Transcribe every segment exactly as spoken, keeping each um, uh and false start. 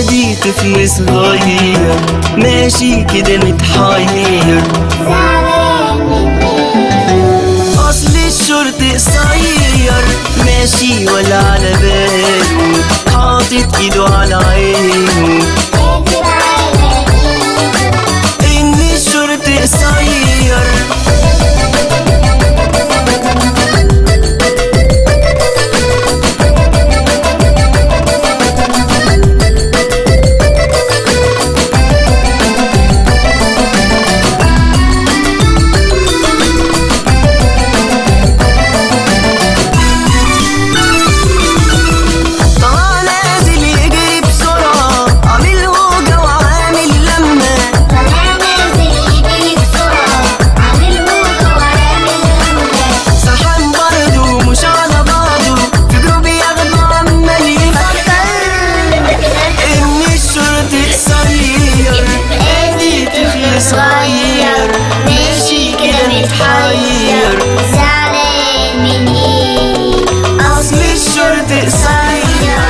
ادي طفل صغير ماشي كده متحير. اصل الشرط قصير ماشي ولا على باله، حاطط ايده على عينه. ان الشرط قصير صغير ماشي كده متحير. زعلان من ايه؟ اصل الشرط قصير.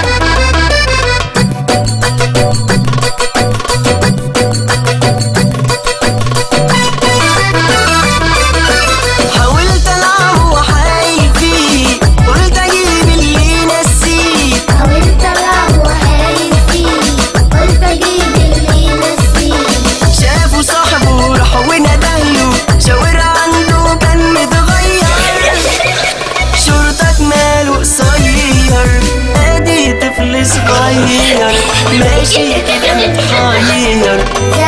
حاولت العب وحايل فيه، قلت اجيب اللي ينسيه. حاولت العب وحايل فيه، قلت اجيب اللي ينسيه. شافوا صاحبه راح وندهله، شاور عنده كان متغير. شرطك ماله قصير ادي طفل صغير ماشي كده متحير.